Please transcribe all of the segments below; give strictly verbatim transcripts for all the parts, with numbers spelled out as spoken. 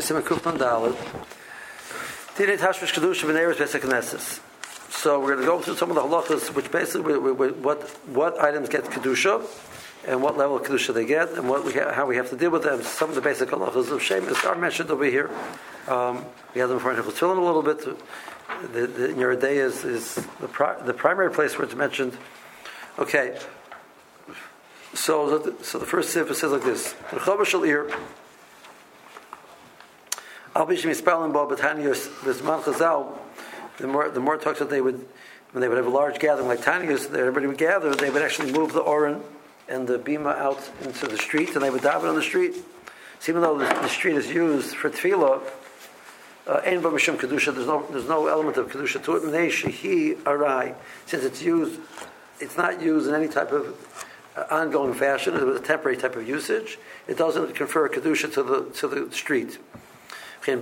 Simon Kufman Dalit. Dinei Tashmish Kedusha V'Neiros Beis HaKnesses. So we're going to go through some of the halachas, which basically we, we, what what items get kedusha, and what level of kedusha they get, and what we ha- how we have to deal with them. Some of the basic halachas of shemis are mentioned over here. Um, we have them for Nechus Tefillin a little bit. The, the, in your day is is the pri- the primary place where it's mentioned. Okay. So the, so the first sif says like this: Rechava shel ir. Al bishim yispalin bo b'taniyos b'zman chazal. The more the more talks that they would, when they would have a large gathering like Taniyos, everybody would gather. They would actually move the oren and the bima out into the street, and they would daven on the street. So even though the, the street is used for tefillah, ein ba mishum kedusha. There's no there's no element of kedusha to it. Mnei shehi arai, since it's used, it's not used in any type of uh, ongoing fashion. It was a temporary type of usage. It doesn't confer kedusha to the to the street. The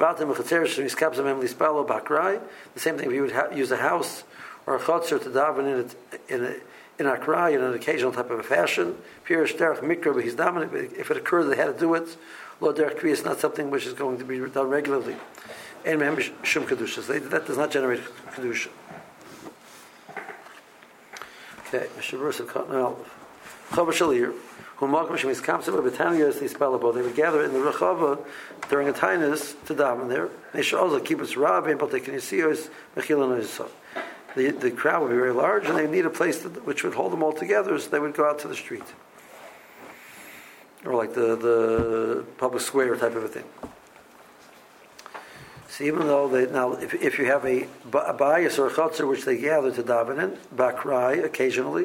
same thing if you would ha- use a house or a chutzner to daven in it in a in a krai in an occasional type of a fashion. If it occurred they had to do it, lo derech kri is not something which is going to be done regularly. That does not generate kedusha. Okay, now Chava Shalir. They would gather in the Rechava during a tainus to daven there. The the crowd would be very large, and they need a place to, which would hold them all together, so they would go out to the street, or like the the public square type of a thing. So even though they now, if if you have a, a bias or a chutzner which they gather to daven in, bakrai occasionally.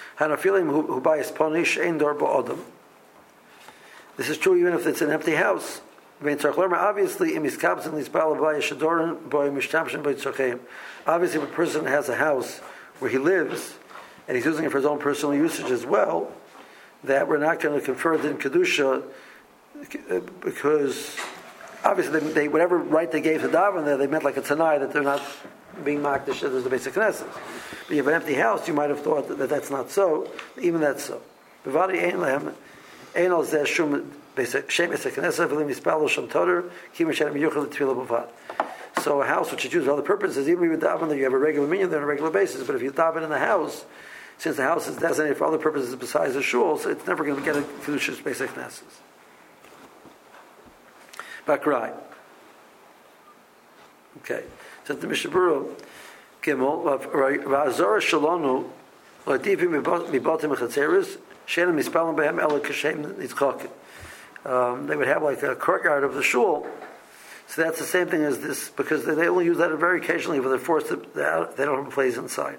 This is true even if it's an empty house. Obviously, obviously, if a person has a house where he lives and he's using it for his own personal usage as well, that we're not going to confer it in kedusha because obviously they, they, whatever right they gave to daven there, they meant like a tanai that they're not being makdish as the basic knesset. But you have an empty house, you might have thought that, that that's not so. Even that's so. So a house which is used for other purposes, even if you daven there, you have a regular minyan there on a regular basis. But if you daven in the house, since the house is designated for other purposes besides the shul, so it's never going to get a kedushas basic knesses. Bakrai. Okay. So the Mishabura Gimel Va'azara Shalonu Latifi Mibatim Chatzeris Shenim Mispalim Behem Ela Kashem Nitzchakim. They would have like a courtyard of the shul. So that's the same thing as this because they only use that very occasionally, but they're forced to. They don't have a place inside.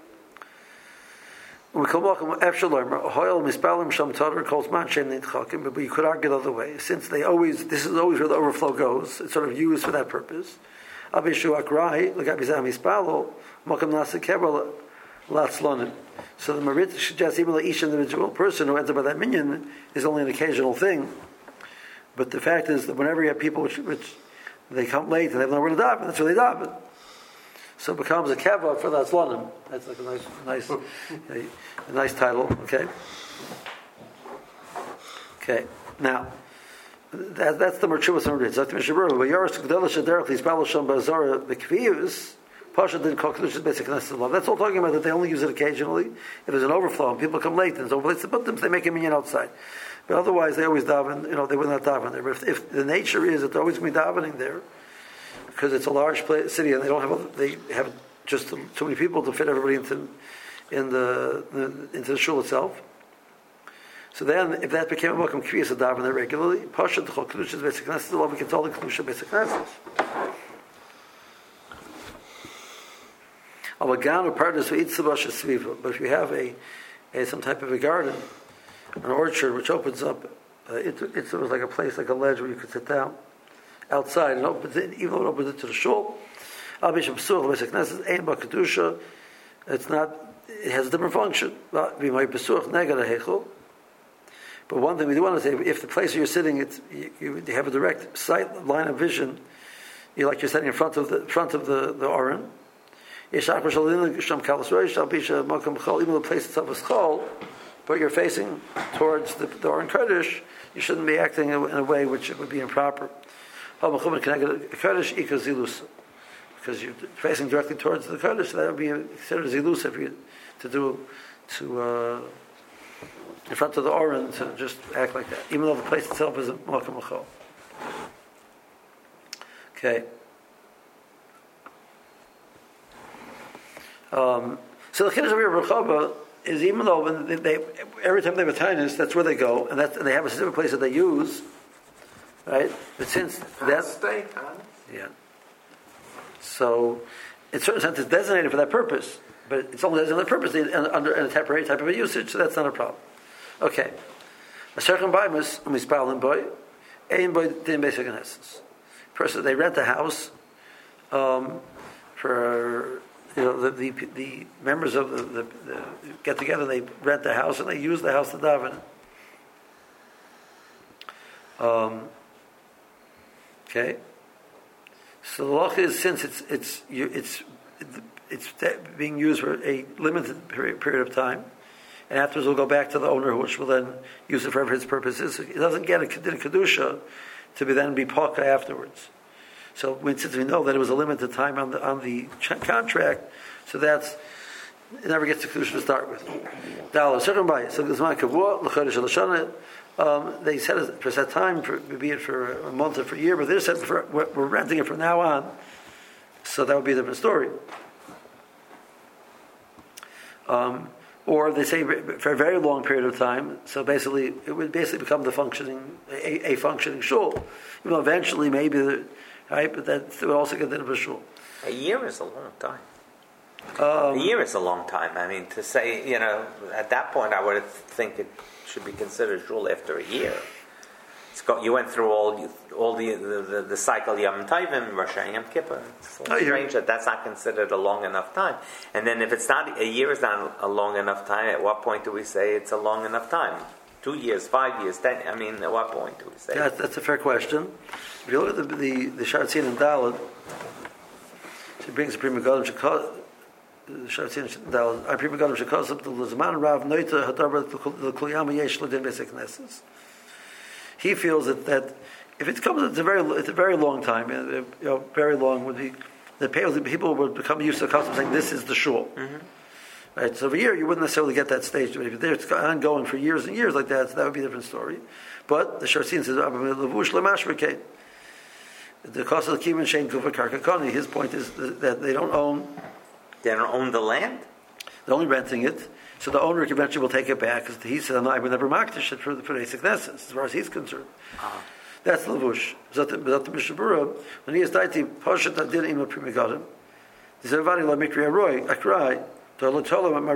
We come back and Efshalom Hoyel Mispalim Sham Tadar calls Man Shem Nitzchakim, but you could argue the other way since they always this is always where the overflow goes. It's sort of used for that purpose. Abishu Akrai, Lagabizam Ispalo, Makam Nasa Kebal, Latzlonim. So the Marit suggests even each individual person who ends up by that minyan is only an occasional thing. But the fact is that whenever you have people which, which they come late and they have nowhere to daven, that's where they daven. So it becomes a keva for Latzlonim. That's like a nice, nice, a, a nice title. Okay. Okay. Now. That, that's the Merchuvas and Ritz. That's the Mishabur. But Yoris Gdelish Aderach, these Balasham Bazara, the Kviyus, Pasha didn't call Kedushas basic Knesset law. That's all talking about that they only use it occasionally. If there's an overflow and people come late and there's no place to put them, so they make a minyan outside. But otherwise, they always daven, you know, they would not daven there. But if, if the nature is that they're always going to be davening there, because it's a large place, city and they don't have, they have just too many people to fit everybody into, in the, the into the shul itself. So then, if that became a welcome kriyas to daven there regularly, pasha d'chol kedushas basic knesses, the law we can tell the kedusha basic knesses. Avagan or partners for itzavash sviva. But if you have a, a some type of a garden, an orchard which opens up, uh, it, it's sort of like a place, like a ledge where you could sit down outside, and opens it, even though it opens it to the shul. Al bisham psuach basic knesses ein ba kedusha. It's not. It has a different function. But one thing we do want to say, if the place where you're sitting, it's, you, you have a direct sight line of vision, you like you're sitting in front of the front of the the oren. Even the place itself is chol, but you're facing towards the, the oren kodesh, you shouldn't be acting in a, in a way which would be improper. because you're facing directly towards the Kodesh, so that would be considered zilus if you to do to uh, in front of the Oren to just act like that, even though the place itself is a Makom L'chol. Okay. Um, so the Kiddush of Yer B'Chava is, even though when they, they every time they have a tinus, that's where they go, and that's, and they have a specific place that they use, right? But since that's state, huh? yeah. So, in a certain sense, it's designated for that purpose, but it's only designated for that purpose under in a temporary type of a usage, so that's not a problem. Okay. A certain bimus, and we spell in boy, ein boy din basic in essence. Person, they rent a house um, for, you know, the, the, the members of the, the, the get together, they rent the house and they use the house to daven. Um, okay. So the law is, since it's it's it's it's being used for a limited period of time, and afterwards we'll go back to the owner, which will then use it for his purposes. It doesn't get a kedusha to be then be paka afterwards. So when, since we know that it was a limited time on the on the ch- contract, so that's it never gets to kedusha to start with. Dalo second by so gizman kavua l'chodesh l'shana. Um, they said it for that time, for, be it for a month or for a year, but they said for, we're, we're renting it from now on, so that would be a different story. Um, or they say for a very long period of time, so basically it would basically become the functioning a, a functioning shul. You know, eventually maybe, the, right? But that would also get into a shul. A year is a long time. Um, a year is a long time. I mean, to say, you know, at that point, I would think it should be considered shul after a year. It's got, you went through all all the the, the, the cycle Yom Tovim, Rosh Hashanah, Yom Kippur. It's oh, strange that that's not considered a long enough time. And then if it's not a year is not a long enough time, at what point do we say it's a long enough time? Two years, five years, ten. I mean, at what point do we say? Yeah, that's a fair question. If you look at the the, the Shatzin and Daled, she brings the Prima Godim Shekos. Shatzin Daled. I Prima Godim Shekos up the Zaman Rav Noita Hadaber the Kulyama Yesh Ladin Basic Nesses. He feels that, that if it comes, it's a very it's a very long time. You know, very long would be the people would become used to the custom saying this is the shul. Mm-hmm. Right, so over here you wouldn't necessarily get that stage. But if it's ongoing for years and years like that, so that would be a different story. But the Shatzin says Levush Lemashvekei. The cost of the Kivan Shein Kuva Karkakoni. His point is that they don't own. They don't own the land. They're only renting it. So the owner eventually will take it back because he said, I would never makdish it for the for the Knesset, as far as he's concerned. Uh-huh. That's Levush. But the Mishabura, when he is daiti, Poshet Adin Ima Primigadim, he said, Vadi La Mikri Aroi, Akrai, the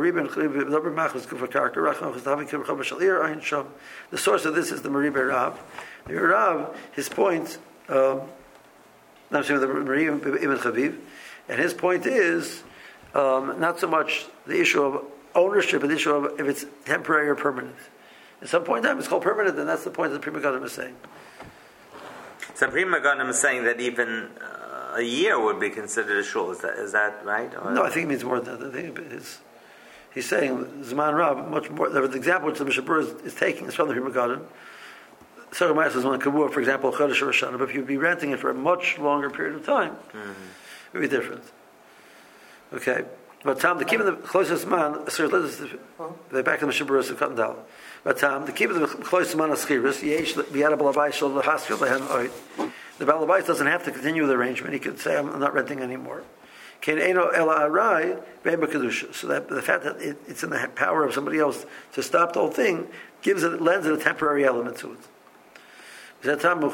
source of this is the Mariba Rav. The Rav, his point, um, I'm saying the Mariba Ibn Chaviv, and his point is um, not so much the issue of ownership, but the issue of if it's temporary or permanent. At some point in time, it's called permanent, and that's the point that the Prima Gadim is saying. So Prima Gadim is saying that even uh, a year would be considered a shul. Is that is that right? Or? No, I think it means more than that. I think it's, he's saying Zman Rab much more. The example which the Mishabur is, is taking is from the Prima Gadim. Sarah Maya says one Kabur, for example, Chodesh or Roshana. But if you'd be renting it for a much longer period of time, mm-hmm. it would be different. Okay. But Tom, the keep of the closest man, sir, they're back to the Mishabur of Cotton Dal. But Tom, the keep of the closest man of Schiris, Yesh, the Adabalabai, Shal, the Haskell, the Hen, the Balabais doesn't have to continue the arrangement. He could say, I'm not renting anymore. So that the fact that it, it's in the power of somebody else to stop the whole thing gives it, lends it a temporary element to it. So that's how the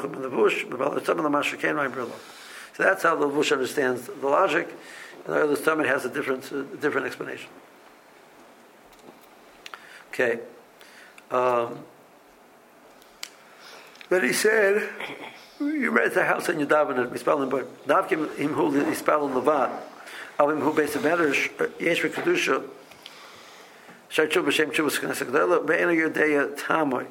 Bush understands the logic, and the other time it has a different, uh, different explanation. Okay. Um, but he said, you rent the house and you daven it. We spell him, but Davkim him who he spell in Levad. Of him who based a matter yesh v'kedusha. Sharchu b'shem chuvas knesset gdela be'ena yodeya tamoy.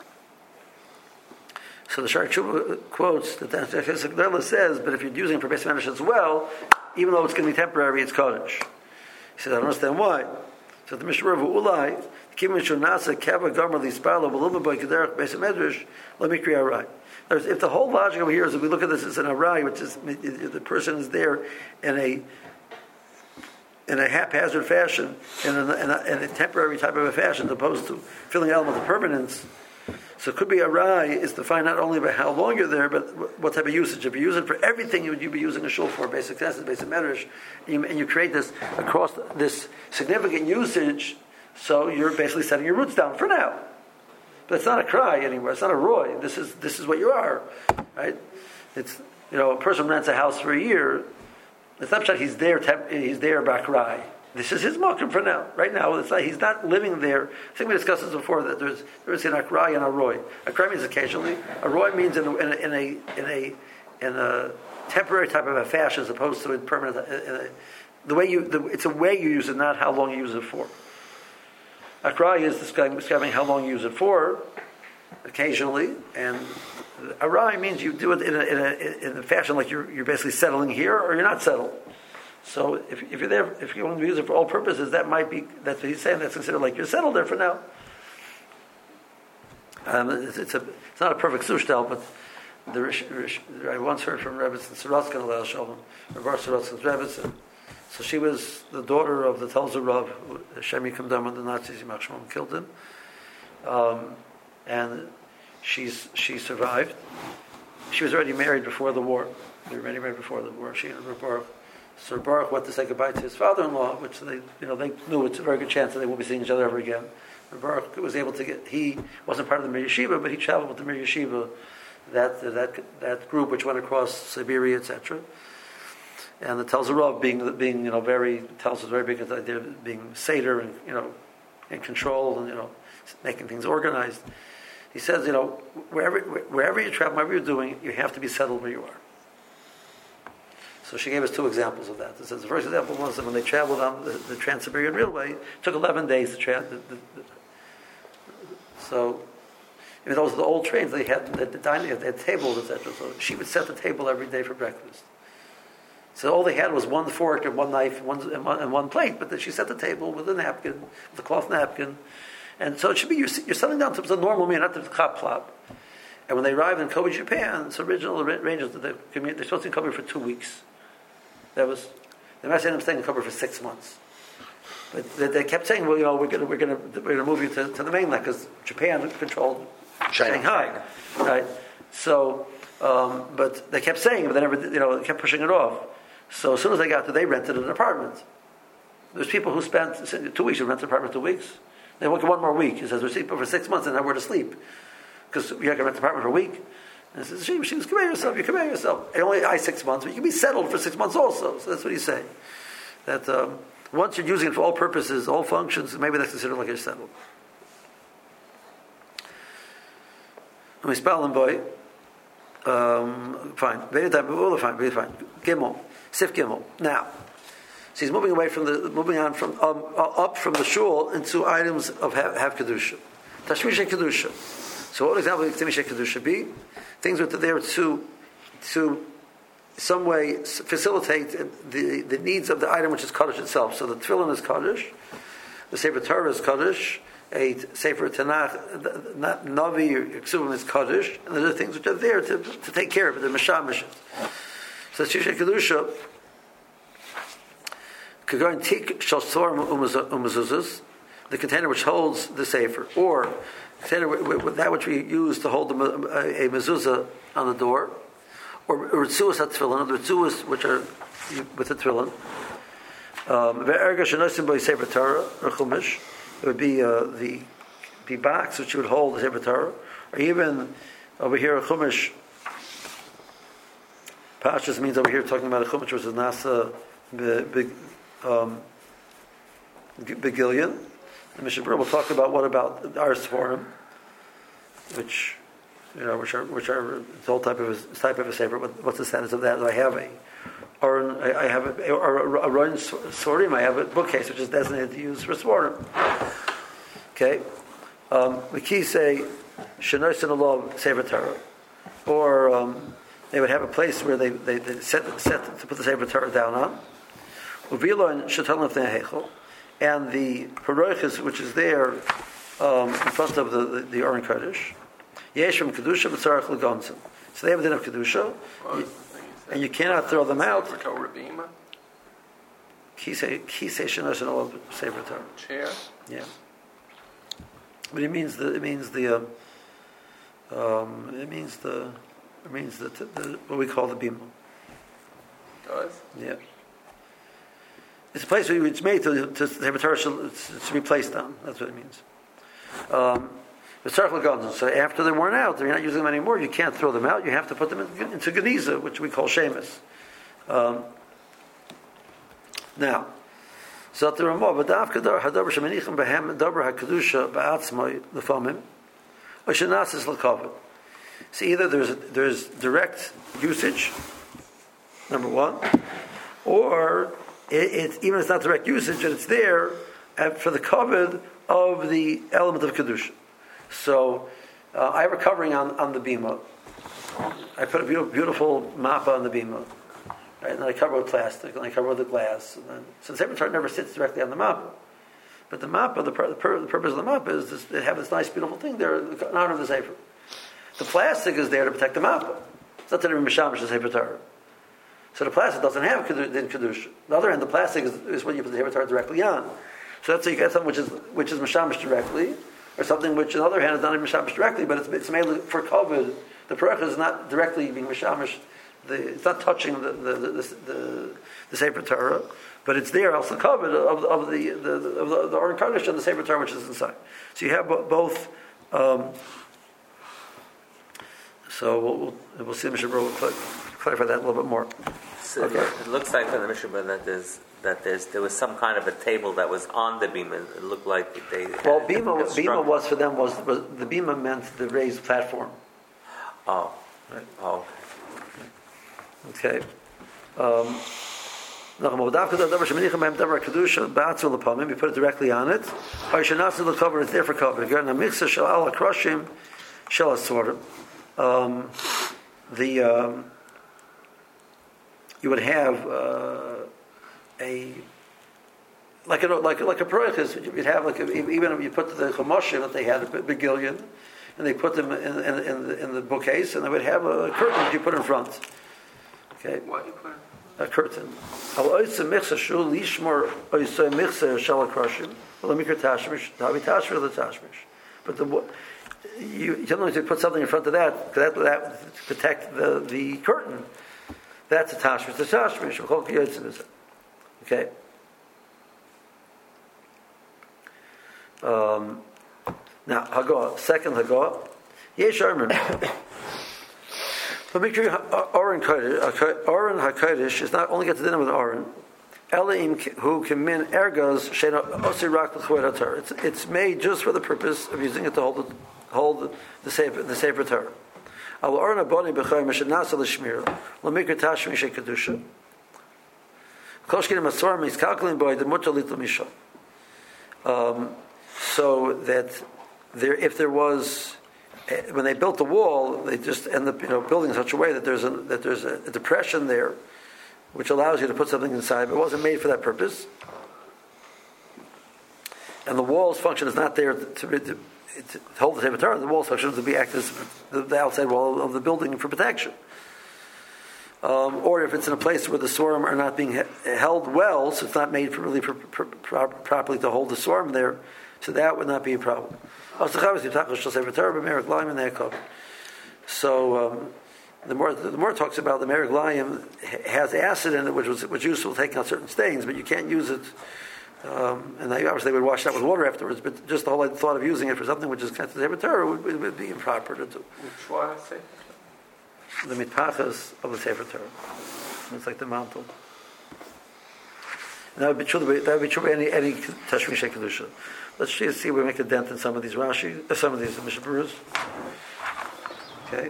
So the Sharchu quotes that the Knesset gdela says, but if you're using it for base matters as well, even though it's going to be temporary, it's kodesh. He says, I don't understand why. So the Mishnah of Ulai, Kim Mishonasa Kava Gomer Lispalo Baluma by Kederach Base Medrash, let me create right. If the whole logic over here is, if we look at this as an arai, which is the person is there in a in a haphazard fashion, in a, in, a, in a temporary type of a fashion, as opposed to filling element of permanence. So it could be arai is defined not only by how long you're there, but what type of usage. If you use it for everything, you would you be using a shul for basic tests, basic medrash, and you, and you create this across this significant usage. So you're basically setting your roots down for now. But it's not a cry anymore. It's not a roy. This is this is what you are, right? It's you know a person rents a house for a year. It's not that he's there. He's there by cry. This is his makom for now. Right now, it's like he's not living there. I think we discussed this before. That there's there is an akrai and a roy. Akrai means occasionally. A roy means in a, in a in a in a, in a temporary type of a fashion, as opposed to in permanent. In a, the way you the, it's a way you use it, not how long you use it for. Akrai is describing, describing how long you use it for, occasionally, and arai means you do it in a, in a, in a fashion like you're you're basically settling here or you're not settled. So if if you're there, if you want to use it for all purposes, that might be that's what he's saying. That's considered like you're settled there for now. Um, it's, it's a it's not a perfect sushtel, but the Rish, Rish, I once heard from Rebbetzin Sorotzkin Alel Shalom, Rebbe Sorotzkin's Rebbetzin. So she was the daughter of the Telzer Rav, Hashem Yikom Dam, when the Nazis Yimach Shmom killed him, um, and she's she survived. She was already married before the war. They were already married before the war. She and Reb Baruch. So Baruch went to say goodbye to his father-in-law, which they, you know, they knew it's a very good chance that they won't be seeing each other ever again. And Baruch was able to get. He wasn't part of the Mir Yeshiva, but he traveled with the Mir Yeshiva, that that that group which went across Siberia, et cetera. And the Telzer Rav being being you know very tells us very big at the idea of being seder and you know in control and you know making things organized. He says you know wherever wherever you travel, whatever you're doing, you have to be settled where you are. So she gave us two examples of that. It says the first example was that when they traveled on the, the Trans-Siberian Railway, it took eleven days to travel. The, the, the, so, I mean, those are the old trains. They had the, the dining, they had tables, et cetera. So she would set the table every day for breakfast. So all they had was one fork and one knife and one, and one, and one plate, but then she set the table with a napkin, with a cloth napkin. And so it should be, you're, you're settling down to the normal meal, not the chop plop. And when they arrived in Kobe, Japan, it's original arrangements that they're, they're supposed to cover for two weeks. That was, they might say them staying in Kobe for six months. But they, they kept saying, well, you know, we're going to we're going to we're going to move you to, to the mainland because Japan controlled China. Shanghai, right? So, um, but they kept saying, but they never, you know, they kept pushing it off. So as soon as they got there, they rented an apartment. There's people who spent two weeks, who rented an apartment two weeks. They work one more week. He says, we're sleeping for six months and now we're to sleep because you're going to rent an apartment for a week. And he says, she, she was, come here yourself, you come here yourself. And only I six months, but you can be settled for six months also. So that's what he's saying. That um, once you're using it for all purposes, all functions, maybe that's considered like you're settled. We spell them, boy. Um, fine. Very time, all fine, very fine. Gimel. Sif Gimel. Now, so he's moving away from the, moving on from, um, up from the shul into items of have, have Kedusha. Tashmish Kedusha. So what example of Tashmish Kedusha be? Things that are there to, to some way facilitate the, the needs of the item which is Kaddish itself. So the Tefillin is Kaddish, the Sefer Torah is Kaddish, a Sefer Tanakh, Navi or Ksuvim is Kaddish, and there are things which are there to, to take care of it, the Mashamish. So Tashmish Kedusha, Kagoin Tik Shal Tzorim Umazuzas, the container which holds the Sefer, or container with that which we use to hold the, a, a mezuzah on the door, or ritzuas hatefillin, the ritzuas which are with the tefillin. Ve'erga shenosim by Sefer Torah or chumash, it would be uh, the the box which you would hold the Sefer Torah, or even over here a chumash. Pashas means over here talking about a chumash which is nasa big um, begillion. The Mishnah Berurah will talk about what about our Sforim, which you know, which are which are the whole type of a, type of a sefer. What, what's the status of that? I have a, or I have a, or a Roin Sforim. I have a bookcase which is designated to use for Sforim. Okay, um, the key say Shenois in the law Sefer Torah, or um, they would have a place where they they, they set set to put the Sefer Torah down on. Uvila and Shatan Lefnei Heichel. And the Parochas, which is there um, in front of the the, the Aron Kodesh, Yeshim Kedusha B'Tzarech L'Gonzim. So they have a din of kedusha, Well, you, and you cannot throw them out. Sefer Torah bima, Kisei shenos and all sefer Torah. chair. Yeah, but it means the it means the um, um, it means the it means the, the what we call the bima. Does? Yeah, it's a place where it's made to to sefer Torah to, to be placed on. That's what it means. Um, the circle guns. So after they're worn out, you're not using them anymore. You can't throw them out. You have to put them in, into geniza, which we call shemus. Um, now, so the Ramah, but dafka dar hadaber shemenichim behem daber hakadusha ba'atzmai lefamim, or shenasis l'kavod. So either there's there's direct usage, number one, or it, it's even if it's not direct usage, and it's there for the kavod of the element of kedusha. So uh, I have a covering on, on the bima. I put a beautiful, beautiful mappa on the bima, right? And then I cover with plastic, and I cover with the glass. And then, so the sefer Torah never sits directly on the mappa, but the mappa, the, pur- the, pur- the purpose of the mappa is this, they have this nice, beautiful thing there in honor of the sefer. The plastic is there to protect the mappa. It's not to be mishamish the sefer Torah. So the plastic doesn't have din kedusha. On the other hand, the plastic is, is when you put the sefer Torah directly on. So that's how you get something which is which is mishamish directly, or something which, on the other hand, is not even mishamish directly, but it's, it's made for COVID. The parecha is not directly being mishamish. The, it's not touching the the the, the, the, the sefer Torah, but it's there also covered of, of the the of the, the Aron Kodesh and the sefer Torah which is inside. So you have both. Um, so we'll, we'll, we'll see. Mishnah will clarify that a little bit more. So Okay. It looks like from the Mishnah that there's that there's there was some kind of a table that was on the bima. It looked like they. Well, had bima, construct- bima was for them was, was the bima meant the raised platform. Oh, Right. oh, Okay. Um, you put it directly on it. It's there for cover. Um, the um, you would have uh, a like a like like a proichus. You'd have like a, even if you put the chumashim that they had a begillion, and they put them in, in, in, the, in the bookcase, and they would have a curtain that you put in front. Okay. What you put? A curtain. Al oitze michsa shul lishmor oitze michsa shal krashim. Well, let me hear tashmish. Tavi tashmish the tashmish. But the you sometimes you put something in front of that that that to protect the the curtain. That's a tashmish. The tashmish. We call it yotzim. Okay. Um, now Hagah. Second Hagah. Yesh Armin. The Mikri Aron Kodesh, Aron HaKodesh is not only get to dinner with Aron, Elohim who can min ergos shena osirak l'chuvei Torah. It's it's made just for the purpose of using it to hold the, hold the sefer the sefer Torah. Al Aron aboni b'chayim mishenasa l'shmir l'mikri tashmi shei kedusha. Koshkin masor miskalkelim boy the mutar litl misha. Um, so that there, if there was. When they built the wall, they just end up, you know, building in such a way that there's a that there's a, a depression there, which allows you to put something inside, but it wasn't made for that purpose. And the wall's function is not there to, to, to, to hold the sefer Torah. The wall's function is to be act as the, the outside wall of the building for protection. Um, or if it's in a place where the swarm are not being he- held well, so it's not made for really for, for, pro- properly to hold the swarm there, so that would not be a problem. So um, the more the more it talks about the Mereg Layim has acid in it, which was which useful for taking out certain stains, but you can't use it. Um, and they obviously would wash it out with water afterwards. But just the whole thought of using it for something which is connected to Sefer Torah would, would be improper to do. Which one I say? The mitpachas of the Sefer Torah. It's like the mantle. And that would be true. That would be true by any any tashmish kedusha. Let's see if we make a dent in some of these Rashi, uh, some of these Mishnah Berurahs. Okay.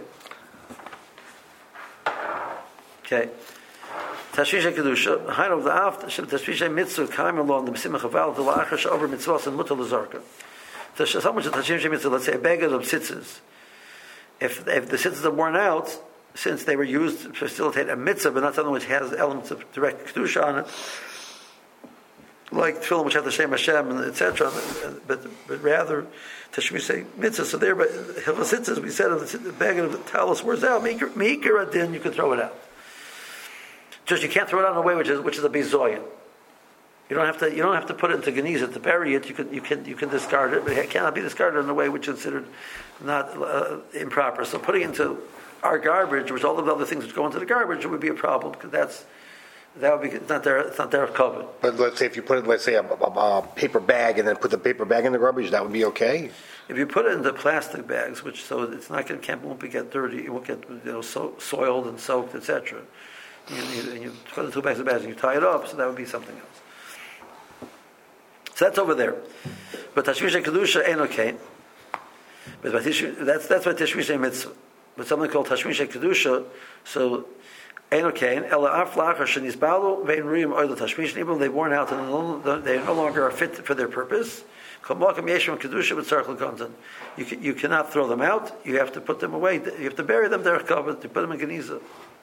Okay. Tashmish kedusha. Hain of the aft. Shem tashmish mitzvah kaim along the b'simach aval the la'achar she'over mitzvahs and mutal l'zarka. So much of tashmish mitzvah. Let's say a bag of tzitzis. If if the tzitzis are worn out, since they were used to facilitate a mitzvah, but not something which has elements of direct kedusha on it. like tefillin which have the Shem Hashem and et cetera. But but rather, Tashmish say mitzvah. So there, but Hilchos we said if the bag of the talus wears out, meikar adin, you can throw it out. Just you can't throw it out in a way which is which is a bizoyin. You don't have to. You don't have to put it into geniza to bury it. You can. You can. You can discard it, but it cannot be discarded in a way which is considered not uh, improper. So putting it into our garbage, which all of the other things which go into the garbage, would be a problem because that's that would be it's not their. It's not their cover. But let's say if you put it, let's say a, a, a paper bag, and then put the paper bag in the garbage, that would be okay. If you put it into plastic bags, which so it's not going to can't won't be get dirty. It won't get you know so, soiled and soaked, et cetera. You, you, and you put it in two bags of bags and you tie it up, so that would be something else. So that's over there. But Tashmish Kedusha ain't okay. But that's that's what Tashmish mitzvah. But something called Tashmish Kedusha, so ain't okay. Ela aflach shenis balu vein ruim oil Tashmish. Even they've worn out and they no longer are fit for their purpose. Kamakam yeshim Kedusha with circle content. You can, you cannot throw them out. You have to put them away. You have to bury them. They're covered. To put them in geniza.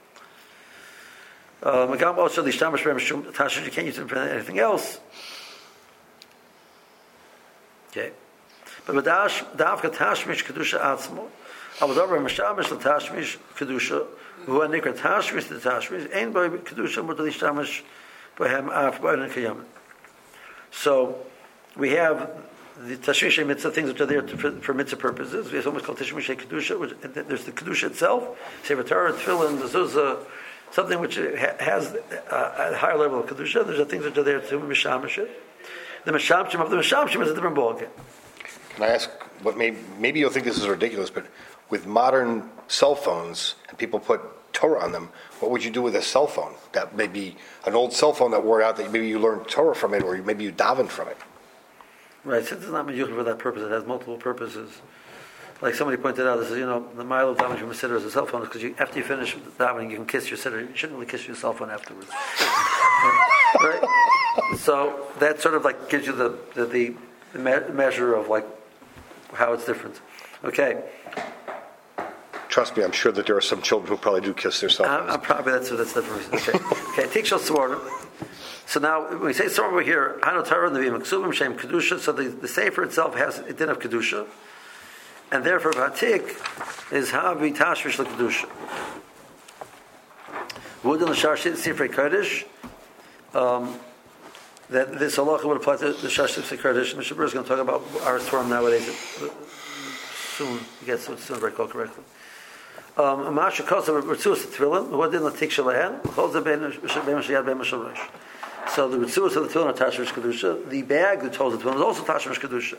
Magam also the shtamish b'em tashish. You can't use them for anything else. Okay, but with da'avka tashmish kedusha atzmo, avodavar mishamish l'tashmish kedusha, who are nikra tashmish l'tashmish, ein by kedusha mutar l'shtamish b'hem af b'oinen kiyam. So we have the tashmish mitzvah things which are there to, for, for mitzvah purposes. We have something called tashmish kedusha, which there's the kedusha itself, sefer Torah, tefillin, mezuzah, something which has a, a higher level of kedusha. There's the things which are there to mishamish it. The Meshamshim of the Meshamshim is a different ballgame. Can I ask, what may, maybe you'll think this is ridiculous, but with modern cell phones, and people put Torah on them, what would you do with a cell phone? That may be an old cell phone that wore out, that maybe you learned Torah from it, or maybe you davened from it. Right, since it's not miyuchad for that purpose, it has multiple purposes. Like somebody pointed out, this is, you know, the mile of davening from a sitter is a cell phone, because you, after you finish with davening, you can kiss your sitter. You shouldn't really kiss your cell phone afterwards. Right? So that sort of like gives you the the, the me- measure of like how it's different. Okay. Trust me, I'm sure that there are some children who probably do kiss their cell phones. I'm, I'm probably that's that's different. Okay. Okay. Tikshal Swar. So now when we say Swar over here, Hanu Torah and the Maksubim Shem Kedusha. So the, the sefer itself has it didn't have Kedusha, and therefore Vatik is Havi Tashvish LeKedusha. Wooden L'Shar Sifrei Kodesh. Um, that this halacha would apply to the Shashim Sekardish. Mister Burr is going to talk about our Torah nowadays. Soon, he gets it soon, if I recall correctly. Um, Masha Kosa Ritzuas Tefillin, who didn't Latik Shalahan, Cholza Ben Shayad Ben Mashalash. So the Ritzuas of the Tefillin are Tashmish Kedusha. The bag that holds the Tefillin is also Tashmish Kedusha.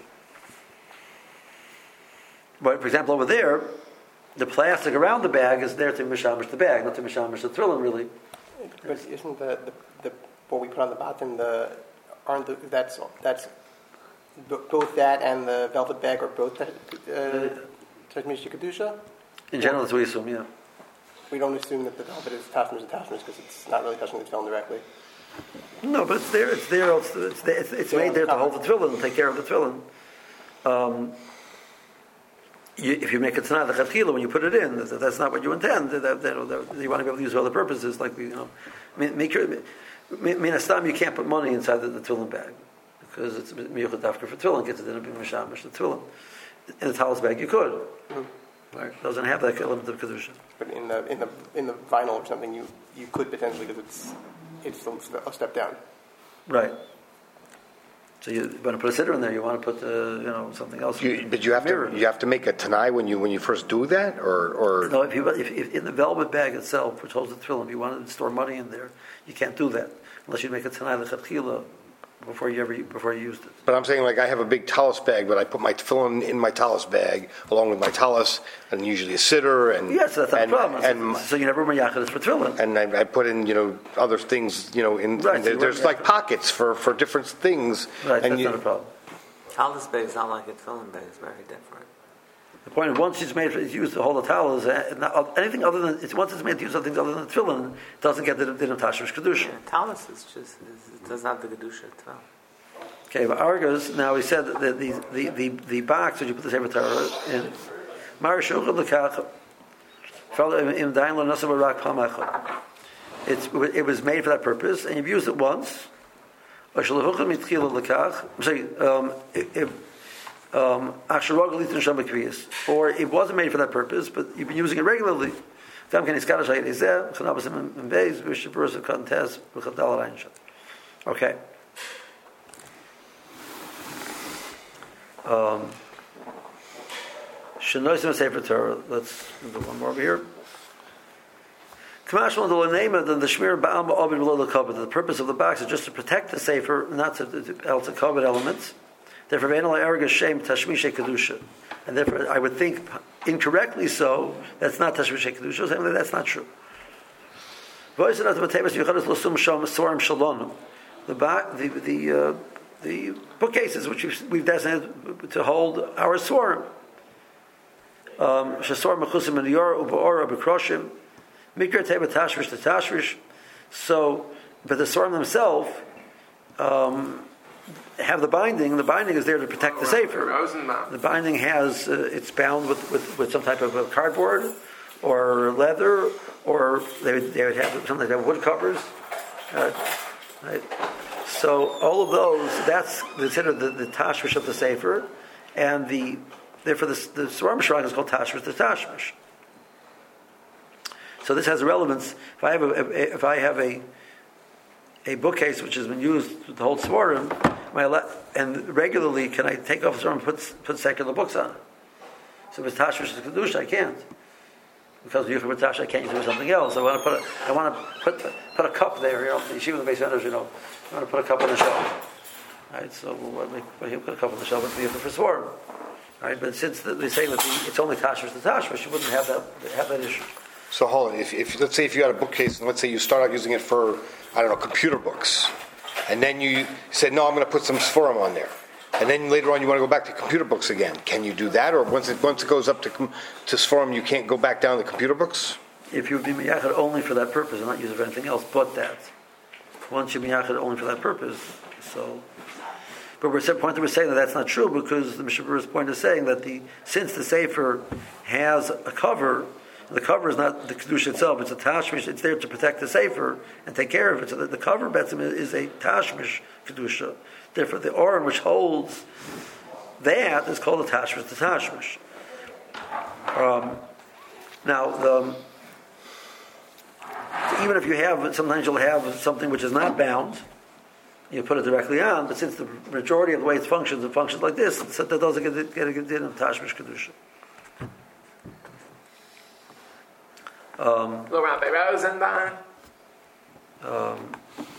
But for example, over there, the plastic around the bag is there to mishamish the bag, not to mishamish the Tefillin, really. But isn't the, the, the what we put on the bottom, the aren't the, that's that's both that and the velvet bag are both Tashmish Kedusha? In general, that's what we assume, yeah. We don't assume that the velvet is Tashmish and Tashmish because it's not really touching the tefillin directly. No, but it's there. It's there. It's it's, there, it's, it's made there to hold the tefillin and take care of the tefillin. Um, you, if you make it tonight, the chatchila, when you put it in, that, that's not what you intend. That, that, that, you want to be able to use it for other purposes, like you know, make your. Minastam, you can't put money inside the, the tefillin bag because it's miyuchad dafka for tefillin. Gets it in a big mishamish the tefillin. In the talis bag, you could. Mm-hmm. Right? It doesn't have that element of kedusha. But in the in the in the vinyl or something, you, you could potentially because it's it's a step down. Right. So you want to put a sitter in there. You want to put uh, you know something else. You, but you have mirror. to you have to make a tanai when you when you first do that, or or no. If you if, if in the velvet bag itself, which holds the tefillin, if you want to store money in there, you can't do that unless you make a tanai lechatchila before you ever before you used it. But I'm saying like I have a big talus bag, but I put my tefillin in my talus bag along with my talus and usually a sitter and yes, that's not and, a problem. And, so you never mayachid is for tefillin. And I, I put in you know other things you know in, right, in there, so there's like pockets for, for different things. Right, and that's you, not a problem. Talus bag is not like a tefillin bag; it's very different. The point is, once it's made, it's used to hold the towel. Is uh, anything other than it's once it's made to use something other than tefillin, it doesn't get the din of tashmish kedusha. Yeah, talus is just it doesn't have the kedusha tefillin. Okay, but Argos, now we said that the the, the, the, the box that you put the Sefer Torah in, it's, it was made for that purpose, and you've used it once. I'm sorry, um, if, um, or it wasn't made for that purpose, but you've been using it regularly. Okay. Um, let's do one more over here. The purpose of the box is just to protect the sefer, not to, to, to cover elements. Therefore, and therefore, I would think incorrectly so. That's not tashmishay kedusha. Saying that that's not true. The the the, uh, the bookcases which we've, we've designated to hold our swarm. Um, Mikra teba tashvish to tashvish. So, but the swarm themselves um, have the binding. The binding is there to protect the sefer. The binding has uh, it's bound with, with, with some type of a cardboard or leather, or they would, they would have something like that, wood covers. Uh, right? So all of those, that's considered the, the tashvish of the sefer, and the therefore the, the swarm shrine is called tashvish to tashvish. So this has relevance. If I have a, if I have a a bookcase which has been used to hold svarim, and regularly can I take off the svarim and put put secular books on it? So if it's tashvish to kedusha, I can't, because if it's tash, I can't use it for something else. I want to put a, I want to put put a cup there. You know, the yeshiva in the base centers, you know, I want to put a cup on the shelf. Right. So what we put a cup on the shelf and use it for svarim. Right. But since they're saying that the, it's only tashvish to tashvish, you wouldn't have that have that issue. So hold on, if, if let's say if you had a bookcase and let's say you start out using it for, I don't know, computer books, and then you said, no, I'm going to put some Sforim on there, and then later on you want to go back to computer books again, can you do that? Or once it once it goes up to to Sforim, you can't go back down to computer books? If you would be miyachad only for that purpose and not use it for anything else but that. Once you miyachad only for that purpose, so... But we're point that we're saying that that's not true, because the Mishnah Berurah's point is saying that the since the sefer has a cover, the cover is not the kedusha itself; it's a tashmish. It's there to protect the sefer and take care of it. So that the cover betzim is a tashmish kedusha. Therefore, the oren which holds that is called a tashmish. The tashmish. Um, now, the, even if you have, sometimes you'll have something which is not bound. You put it directly on, but since the majority of the way it functions, it functions like this, so that doesn't get, get a good din of tashmish kedusha. Um, Rabbi Rosenbaum. Um,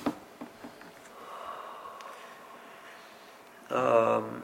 um,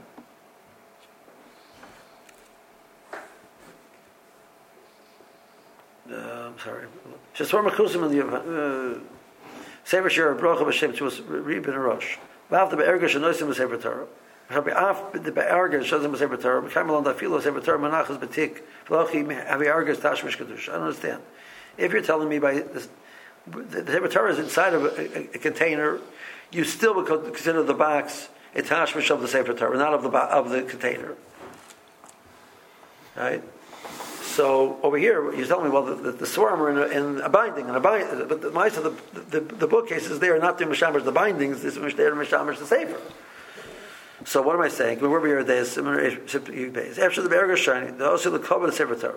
uh, I'm sorry. Just one makusim in the Sefer Shir Bracha B'Shem to us Rib and Rosh. After the Erga Shenoisim B'Sefer Torah. After the Erga Shenoisim B'Sefer Torah. B'Kaim Alon Dafilo Sefer Torah Menachas B'Tik V'Lochi Havi Erga Tashmish Kedusha. I don't understand. If you're telling me by this, the Sefer Torah is inside of a, a, a container, you still would consider the box a tashmish of the Sefer Torah, not of the of the container. Right? So over here, you're telling me, well, the, the, the swarm are in a, in a binding, and a bind, but the mice of the, the, the bookcases there are not to mishamish the bindings; this is there to mishamish the sefer. So what am I saying? We're over here. There's after the berger shining, the also the cover the sefer Torah.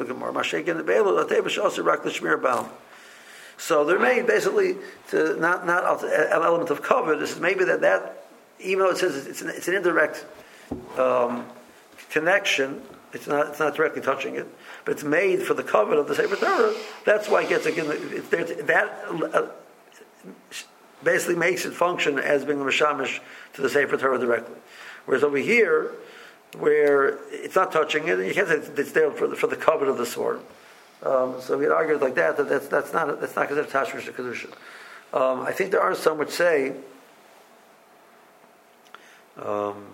So they're made basically to not not an element of cover. This is maybe that that even though it says it's an, it's an indirect um, connection. It's not. It's not directly touching it, but it's made for the covenant of the Sefer Torah. That's why it gets again. It's there to, that uh, basically makes it function as being a mishamish to the Sefer Torah directly. Whereas over here, where it's not touching it, you can't say it's, it's there for the, for the covenant of the sword. Um, so we had argued like that that that's that's not that's not considered tashmish to kedusha. Um, I think there are some which say. Um,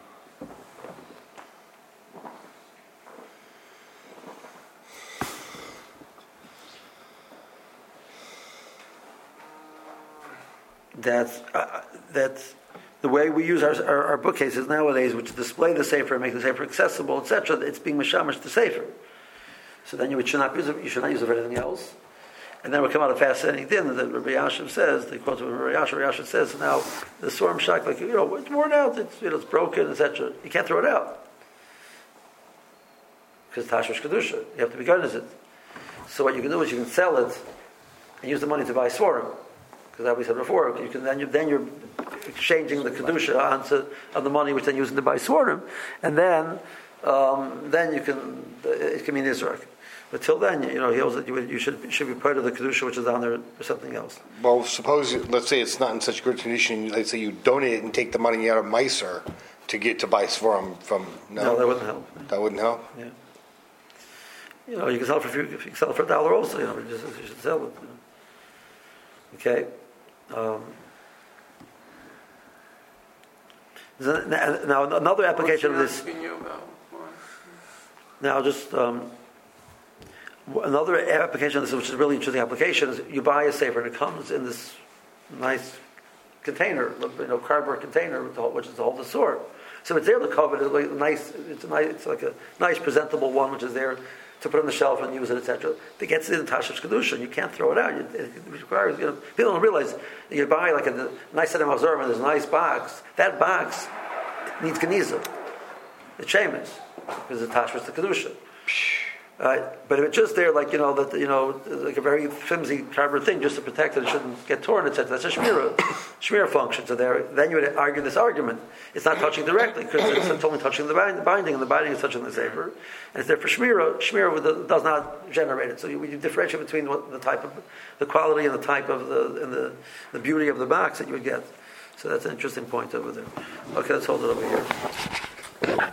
That's uh, that's the way we use our, our, our bookcases nowadays, which display the sefer and make the sefer accessible, et cetera. It's being mishamish to sefer. So then you should not use it. You should not use it for anything else. And then we come out a fascinating din that Rabbi Yashiv says, the quote of Rabbi Yashiv, Rabbi Yashiv says, now the swarm shak, like, you know, it's worn out, it's, you know, it's broken, et cetera. You can't throw it out. Because Tashmish Kedusha, you have to be guarded it. So what you can do is you can sell it and use the money to buy swarm. Because as we said before, you can then you then you're exchanging the kedusha onto on the money which then you're using to buy swarm, and then um, then you can it can mean Israel. But till then, you know, he holds that you, you should should be part of the kedusha which is down there or something else. Well, suppose let's say it's not in such good condition. Let's say you donate it and take the money out of Meiser to get to buy Svarim from. No, no, that wouldn't help. That wouldn't help. Yeah. You know, you can sell it for a few, you can sell it for a dollar also. You know, you, just, you should sell it. You know. Okay. Um, now another application of this. Now just um, another application of this, which is a really interesting application, is you buy a sefer and it comes in this nice container, you know, cardboard container, with the whole, which is to hold the sword. So it's there to cover it. It's like nice. It's a nice. It's like a nice, presentable one, which is there to put on the shelf and use it, et cetera. It gets in Tashash Kedusha, and you can't throw it out. It, it requires, you know, people don't realize you buy like a nice set of Mazorim and there's a nice box. That box needs Geniza. It's Shemesh because it's Tashash to Kedusha. Right? But if it's just there, like, you know, that, you know, like a very flimsy cardboard thing just to protect it, it shouldn't get torn, et cetera. That's a shmira, shmira function. So there, then you would argue this argument. It's not touching directly because it's only touching the binding, and the binding is touching the sefer. And it's there for shmira. Shmira does not generate it. So you, you differentiate between what, the type of, the quality and the type of the, and the, the beauty of the box that you would get. So that's an interesting point over there. Okay, let's hold it over here.